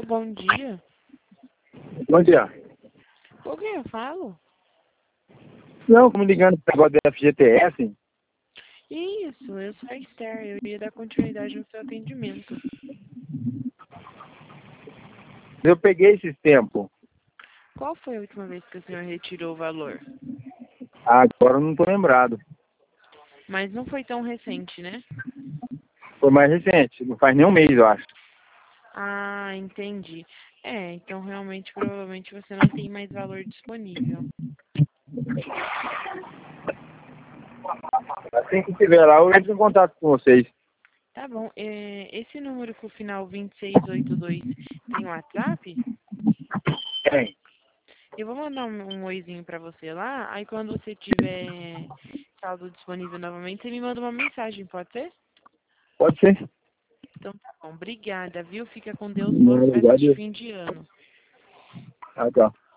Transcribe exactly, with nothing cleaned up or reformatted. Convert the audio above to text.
Alô, bom dia. Bom dia. Com quem eu falo? Não, tô me ligando pro negócio do F G T S. Isso, eu sou a Esther, eu ia dar continuidade no seu atendimento. Eu peguei esses tempos. Qual foi a última vez que o senhor retirou o valor? Agora eu não tô lembrado. Mas não foi tão recente, né? Foi mais recente. Não faz nem um mês, eu acho. Ah, entendi. É, então realmente, provavelmente você não tem mais valor disponível. Assim que tiver lá, eu entro em contato com vocês. Tá bom. É, esse número com o final vinte e seis oitenta e dois tem WhatsApp? Tem. Eu vou mandar um, um oizinho pra você lá, aí quando você tiver saldo disponível novamente, você me manda uma mensagem, pode ser? Pode ser. Então tá bom, obrigada, viu? Fica com Deus, boas Não, festas de obrigado. fim de ano. Ah, tá.